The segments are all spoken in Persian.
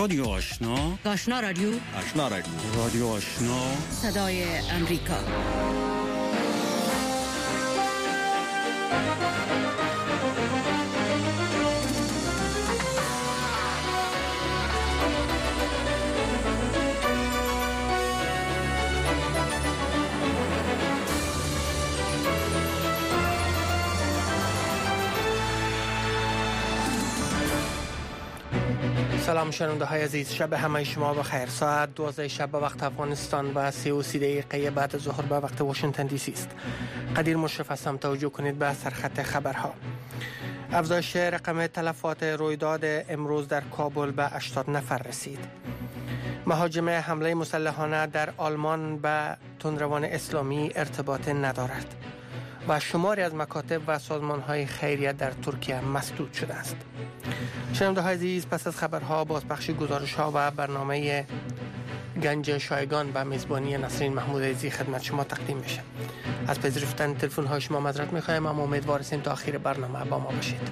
رادیو آشنا، آشنا رادیو، آشنا رادیو، رادیو آشنا، صدای امریکا. سلام شنونده های عزیز، شب همه شما بخیر. ساعت 12 شب به وقت افغانستان و 33 دقیقه بعد ظهر به وقت واشنگتن دی سی است. قدیر مشرف هستم. توجه کنید به سرخط خبرها. افزایش رقم تلفات رویداد امروز در کابل به 80 نفر رسید. مهاجم حمله مسلحانه در آلمان به تندروان اسلامی ارتباط ندارد و شماری از مکاتب و سازمان‌های خیریه در ترکیه مسدود شده است. شنونده های عزیز، پس از خبرها بازپخش گزارش‌ها و برنامه گنج شایگان به میزبانی نسرین محمود عزیزی خدمت شما تقدیم میشه. از پذیرفتن تلفن‌های شما معذرت می‌خوایم، اما امیدوار هستیم تا آخر برنامه با ما باشید.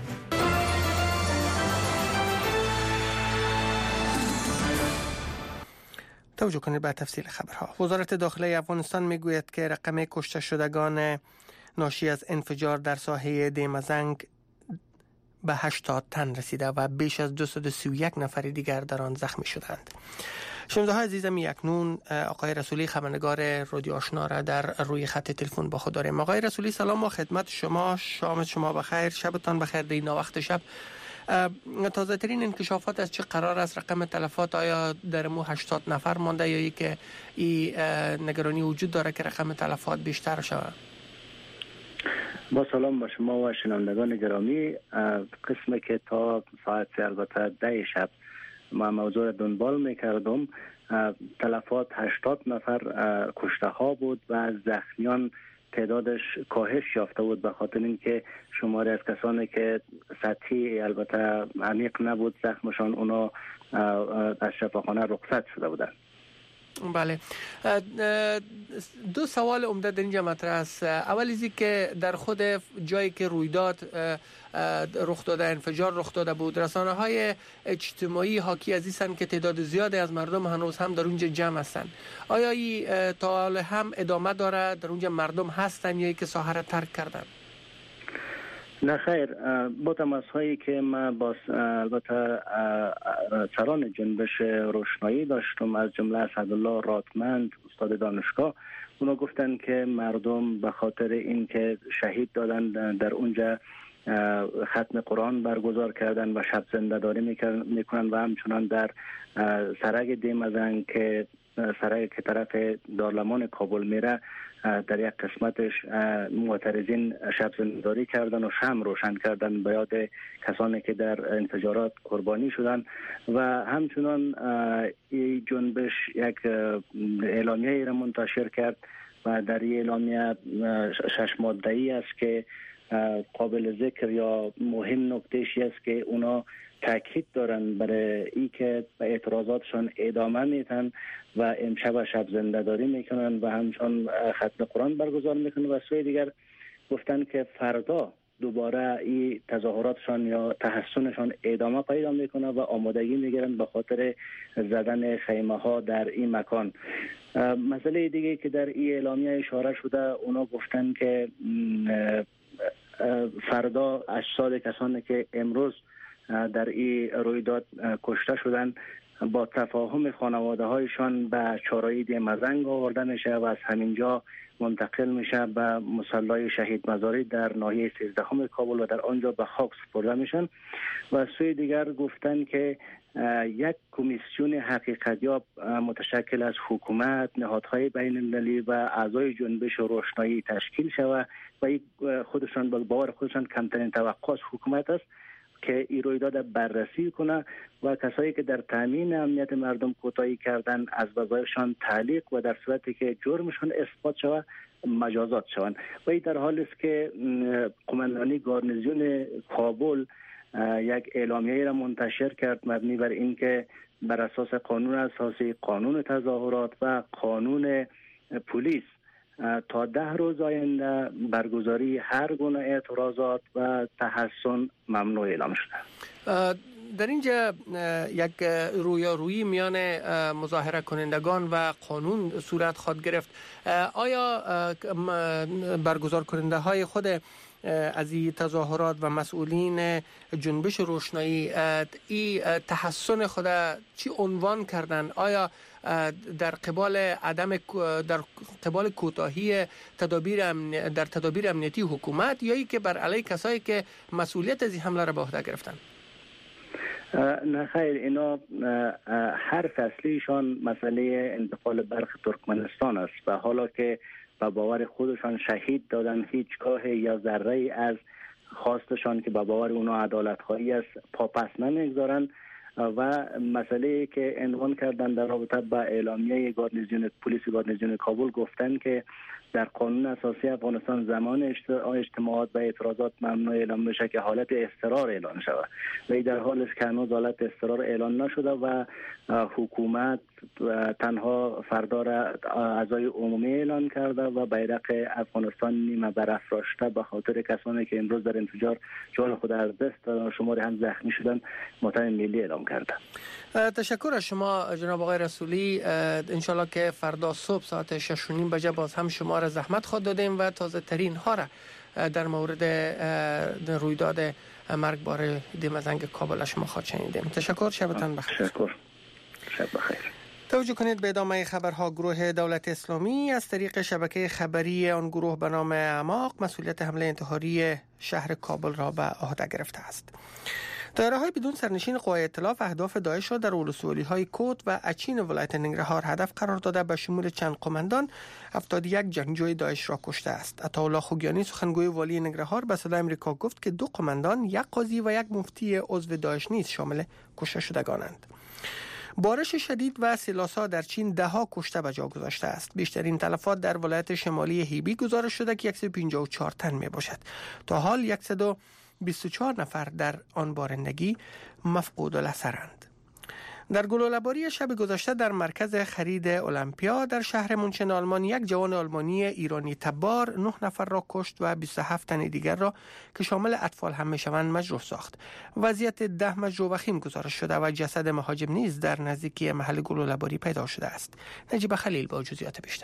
توجه کنید به تفصیل خبرها. وزارت داخلی افغانستان میگوید که رقم کشته شدگان ناشی از انفجار در ساحه دیمزنگ به 80 تن رسیده و بیش از 231 نفر دیگر در آن زخمی شدند. شنونده های عزیزم، اکنون آقای رسولی خبرنگار رادیو آشنا را در روی خط تلفن با خود داریم. آقای رسولی سلام و خدمت شما. شام شما بخیر، شبتان بخیر. دینا وقت شب تازه ترین انکشافات از چه قرار است؟ رقم تلفات آیا در مو 80 نفر مانده یا ای که نگرانی وجود داره که رقم تلفات بیشتر شود؟ با سلام با شما و شنوندگان گرامی. قسمی که تا ساعت البته 10 شب ما موضوع دنبال میکردم، تلفات 80 نفر کشته ها بود و زخمیان تعدادش کاهش یافته بود، به خاطر اینکه شماری از کسانی که سطحی البته عمیق نبود زخمشان اونا از شفاخانه رخصت شده بودند. بله، دو سوال عمده در اینجا مطرح است. اول ازی که در خود جایی که رویداد رخ داده، انفجار رخ داده بود، رسانه های اجتماعی حاکی از این که تعداد زیادی از مردم هنوز هم در اونجا جمع هستند. آیا این تا حال هم ادامه داره؟ در اونجا مردم هستند یا ای که ساحه را ترک کردن؟ نه خیر، با تماس هایی که ما با البته سران جنبش روشنایی داشتم، از جمله اسدالله رادمند استاد دانشگاه، اونا گفتن که مردم به خاطر اینکه شهید دادن در اونجا ختم قرآن برگزار کردن و شب زنده داری میکنن و همچنان در سرگ دیمزنگ که سرگ که طرف دارلمان کابل میره در یک قسمتش معترضین شب زنده‌داری کردن و شمع روشن کردن به یاد کسانی که در انفجارات قربانی شدن و همچنان این جنبش یک اعلامیه را منتشر کرد و در این اعلامیه 6 ماده‌ای است که قابل ذکر یا مهم نکتهش است که اونا تاکید دارن برای ای که به اعتراضاتشان ادامه میتن و امشب شب زنده داری میکنن و همچنان ختم قرآن برگزار میکنن و سوی دیگر گفتن که فردا دوباره این تظاهراتشان یا تحسنشان ادامه پیدا میکنه و آمادگی میگیرن به خاطر زدن خیمه ها در این مکان. مسئله دیگه که در این اعلامیه اشاره شده، اونا گفتن که فردا اجساد کسانی که امروز در این رویداد کشته شدن با تفاهم خانواده هایشان به چهارراه دیمزنگ آورده میشه و از همینجا منتقل میشه به مصلی شهید مزاری در ناحیه 13 کابل و در آنجا به خاک سپرده میشن. و سوی دیگر گفتن که یک کمیسیون حقیقتیاب متشکل از حکومت، نهادهای بین المللی و اعضای جنبش روشنایی تشکیل شود و خودشان با باور خودشان کمترین توقع از حکومت است که این رویداد بررسی کنه و کسایی که در تامین امنیت مردم کوتاهی کردن از وظایفشان تعلیق و در صورتی که جرمشان اثبات شود مجازات شوند. و این در حالی است که قماندانی گارنیزیون کابل یک اعلامیه را منتشر کرد مبنی بر اینکه بر اساس قانون اساسی، قانون تظاهرات و قانون پلیس تا 10 روز آینده برگزاری هر گونه اعتراضات و تحسن ممنوع اعلام شده. در اینجا یک رویارویی میان مظاهره کنندگان و قانون صورت خواهد گرفت. آیا برگزار کننده های خود از این تظاهرات و مسئولین جنبش روشنایی این تحسن خود چی عنوان کردن؟ آیا در قبال کوتاهی تدابیر امنیتی حکومت یا ای که بر علیه کسایی که مسئولیت از این حمله را به عهده گرفتن؟ نه خیر، اینا هر فصلیشان مسئله انتقال برق ترکمنستان است و حالا که به باور خودشان شهید دادن، هیچگاه یا ذره از خواستشان که به باور اونا عدالت خواهی است پاپس نمیگذارن و مسئله که عنوان کردن در رابطه با اعلامیه پلیس گاردنیزیون کابل گفتن که در قانون اساسی افغانستان زمان اجتماعات و اعتراضات ممنوع اعلام بشه که حالت اضطرار اعلان شود و این در حال است که هنوز حالت اضطرار اعلان نشده و حکومت تنها فردا را اعضای عمومی اعلان کرده و بیرق افغانستان نیمه برافراشته به خاطر کسانی که امروز در انفجار جان خود از دست دادن، شماری هم زخمی شدن، مطمئن ملی اعلام کرده. تشکر از شما جناب آقای رسولی. انشالله که فردا صبح ساعت 6:30 بجه باز هم شما را زحمت خود دادیم و تازه ترین ها را در مورد رویداد مرگبار دمزنگ کابل شما خواهد شنیدیم. تشکر، شبتان بخیر. تشکر، شب بخیر. توجه کنید به ادامه خبرها. گروه دولت اسلامی از طریق شبکه خبری آن گروه به نام اعماق مسئولیت حمله انتحاری شهر کابل را به عهده گرفته است. طیاره‌های بدون سرنشین قوای ائتلاف اهداف داعش را در ولسوالی‌های کوت و اچین ولایت ننگرهار هدف قرار داده به شمول چند قماندان 71 جنگجوی داعش را کشته است. عطاالله خوگیانی سخنگوی والی ننگرهار به صدای آمریکا گفت که 2 قماندان، یک قاضی و یک مفتی عضو داعش نیز شامل کشته شدگانند. بارش شدید و سیلاسا در چین 10 کشته به جا گذاشته است. بیشترین تلفات در ولایت شمالی هیبی گزارش شده که 154 تن می باشد. تا حال 124 نفر در آن بارندگی مفقود الاثرند. در گلوله‌باری شب گذشته در مرکز خرید المپیا در شهر مونشن آلمان یک جوان آلمانی ایرانی تبار 9 نفر را کشت و 27 تن دیگر را که شامل اطفال هم میشوند مجروح ساخت. وضعیت 10 مجروح وخیم گزارش شده و جسد مهاجم نیز در نزدیکی محل گلوله‌باری پیدا شده است. نجیب خلیل با جزئیات بیشتر.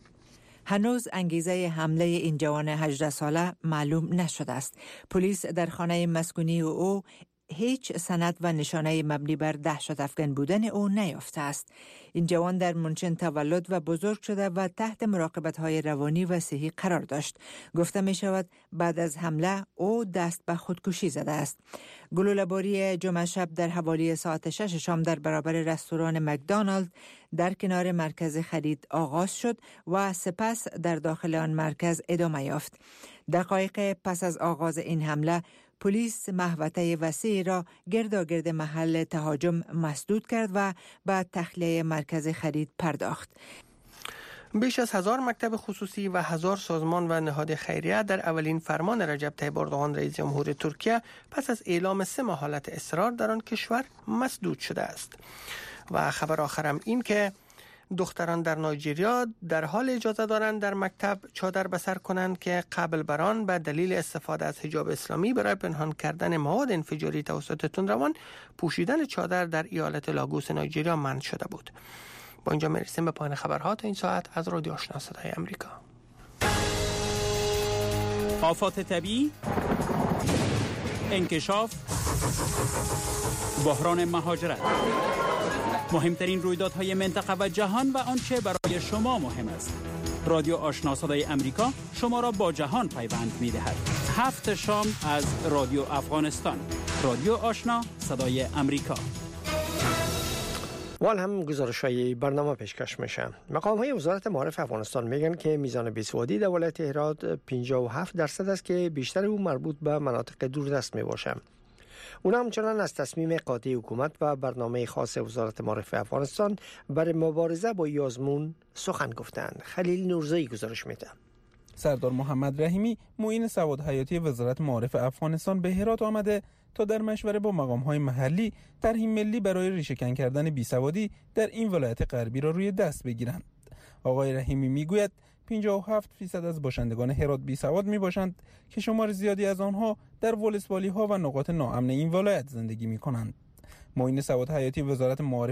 هنوز انگیزه حمله این جوان 18 ساله معلوم نشده است. پلیس در خانه مسکونی او هیچ سند و نشانه مبنی بر دهشت افکن بودن او نیافته است. این جوان در مونشن تولد و بزرگ شده و تحت مراقبت‌های روانی و صحی قرار داشت. گفته می شود بعد از حمله او دست به خودکشی زده است. گلوله‌باری جمعه شب در حوالی ساعت 6 شام در برابر رستوران مکدونالد در کنار مرکز خرید آغاز شد و سپس در داخل آن مرکز ادامه یافت. دقایق پس از آغاز این حمله پلیس محوطه وسیعی را گرداگرد محل تهاجم مسدود کرد و به تخلیه مرکز خرید پرداخت. بیش از 1000 مکتب خصوصی و 1000 سازمان و نهاد خیریه در اولین فرمان رجب طیب اردوغان رئیس جمهور ترکیه پس از اعلام 3 ماه حالت اضطرار در آن کشور مسدود شده است. و خبر آخرم این که دختران در نایجریا در حال اجازه دارند در مکتب چادر به سر کنند که قبل بر آن به دلیل استفاده از حجاب اسلامی برای پنهان کردن مواد انفجاری توسط تندروان پوشیدن چادر در ایالت لاگوس نایجریا منع شده بود. با اینجا میرسیم به پایان خبرها تا این ساعت از رادیو آشنا صدای آمریکا. آفات طبیعی، انکشاف، بحران مهاجرت، مهمترین رویدادهای منطقه و جهان و آنچه برای شما مهم است. رادیو آشنا صدای آمریکا شما را با جهان پیوند می‌دهد. 7 شام از رادیو افغانستان. رادیو آشنا صدای آمریکا. وال هم گزارش‌های برنامه پیشکش میشه. مقام‌های وزارت معارف افغانستان میگن که میزان بیسوادی در ولایت هرات 57% است که بیشتر او مربوط به مناطق دوردست میباشه. اونا همچنان از تصمیم قاطع حکومت و برنامه خاص وزارت معارف افغانستان برای مبارزه با آزمون سخن گفتند. خلیل نورزی گزارش میده. سردار محمد رحیمی معین سواد حیاتی وزارت معارف افغانستان به هرات آمده تا در مشوره با مقام‌های محلی طرح ملی برای ریشه‌کن کردن بیسوادی در این ولایت غربی را روی دست بگیرند. آقای رحیمی میگوید 57% از باشندگان هرات بیسواد میباشند که شمار زیادی از آنها در ولسوالی‌ها و نقاط ناامن این ولایت زندگی میکنند. معین سواد حیاتی وزارت معارف